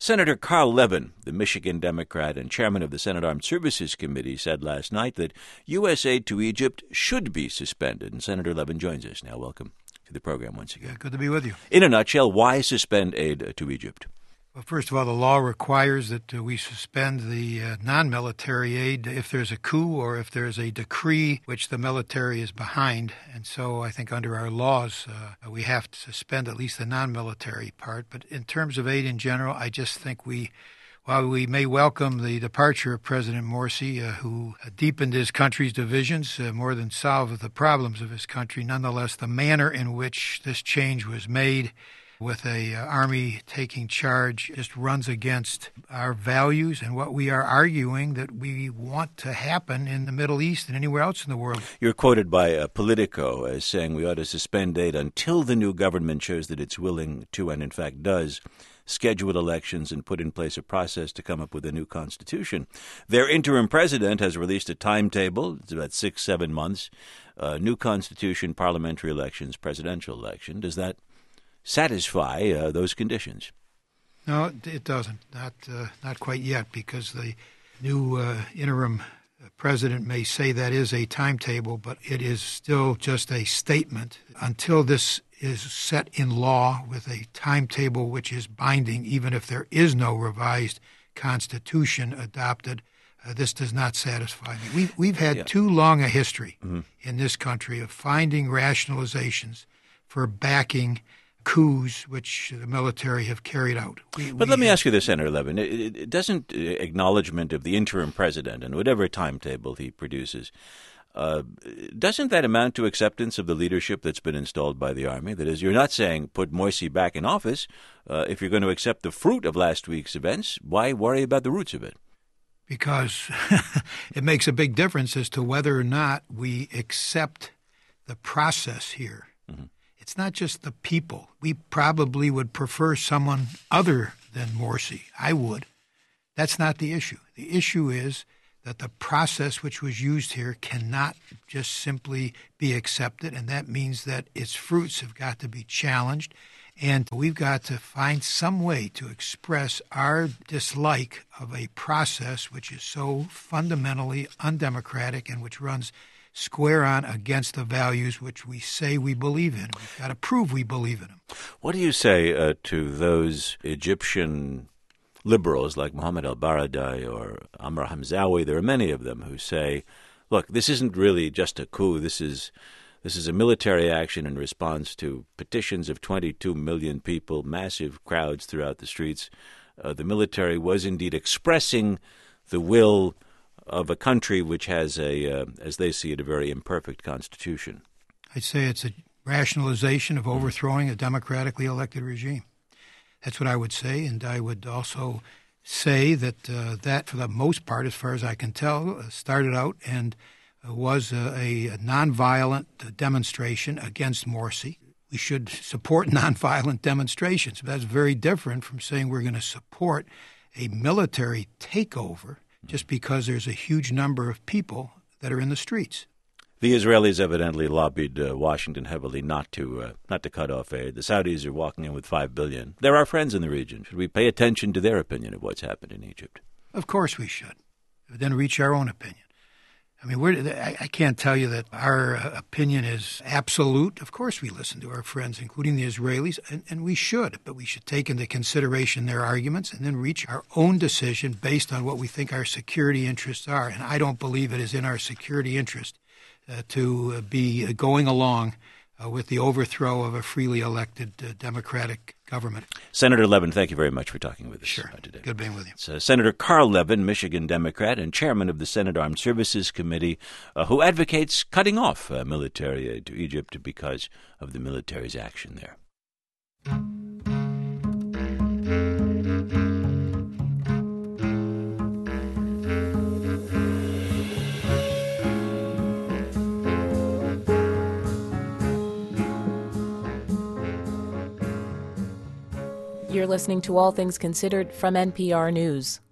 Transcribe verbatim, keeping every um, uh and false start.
Senator Carl Levin, the Michigan Democrat and chairman of the Senate Armed Services Committee, said last night that U S aid to Egypt should be suspended. And Senator Levin joins us now. Welcome to the program once again. Yeah, good to be with you. In a nutshell, why suspend aid to Egypt? Well, first of all, the law requires that uh, we suspend the uh, non-military aid if there's a coup or if there's a decree which the military is behind. And so I think under our laws, uh, we have to suspend at least the non-military part. But in terms of aid in general, I just think we, while we may welcome the departure of President Morsi, uh, who deepened his country's divisions uh, more than solved the problems of his country, nonetheless, the manner in which this change was made with a uh, army taking charge just runs against our values and what we are arguing that we want to happen in the Middle East and anywhere else in the world. You're quoted by uh, Politico as saying we ought to suspend aid until the new government shows that it's willing to, and in fact does, schedule elections and put in place a process to come up with a new constitution. Their interim president has released a timetable. It's about six, seven months. Uh, new constitution, parliamentary elections, presidential election. Does that satisfy uh, those conditions? No, it doesn't. Not uh, not quite yet, because the new uh, interim president may say that is a timetable, but it is still just a statement. Until this is set in law with a timetable which is binding, even if there is no revised constitution adopted, uh, this does not satisfy me. We've, we've had yeah. too long a history mm-hmm. in this country of finding rationalizations for backing coups which the military have carried out. We, but we let me have, ask you this, Senator Levin. It, it doesn't acknowledgement of the interim president and whatever timetable he produces, uh, doesn't that amount to acceptance of the leadership that's been installed by the Army? That is, you're not saying put Morsi back in office. Uh, if you're going to accept the fruit of last week's events, why worry about the roots of it? Because it makes a big difference as to whether or not we accept the process here. Mm-hmm. It's not just the people. We probably would prefer someone other than Morsi. I would. That's not the issue. The issue is that the process which was used here cannot just simply be accepted, and that means that its fruits have got to be challenged, and we've got to find some way to express our dislike of a process which is so fundamentally undemocratic and which runs square on against the values which we say we believe in. We've got to prove we believe in them. What do you say uh, to those Egyptian liberals like Mohammed al-Baradei or Amr Hamzawi? There are many of them who say, look, this isn't really just a coup. This is this is a military action in response to petitions of twenty-two million people, massive crowds throughout the streets. Uh, the military was indeed expressing the will of a country which has a, uh, as they see it, a very imperfect constitution. I'd say it's a rationalization of overthrowing a democratically elected regime. That's what I would say, and I would also say that uh, that, for the most part, as far as I can tell, uh, started out and uh, was a, a nonviolent demonstration against Morsi. We should support nonviolent demonstrations. But that's very different from saying we're going to support a military takeover just because there's a huge number of people that are in the streets. The Israelis evidently lobbied uh, Washington heavily not to uh, not to cut off aid. The Saudis are walking in with five billion dollars. They're our friends in the region. Should we pay attention to their opinion of what's happened in Egypt? Of course we should. But then reach our own opinion. I mean, we're, I can't tell you that our opinion is absolute. Of course we listen to our friends, including the Israelis, and, and we should. But we should take into consideration their arguments and then reach our own decision based on what we think our security interests are. And I don't believe it is in our security interest uh, to uh, be going along uh, with the overthrow of a freely elected uh, democratic government. Senator Levin, thank you very much for talking with us sure. uh, today. Good being with you. So, Senator Carl Levin, Michigan Democrat and chairman of the Senate Armed Services Committee, uh, who advocates cutting off uh, military aid to Egypt because of the military's action there. You're listening to All Things Considered from N P R News.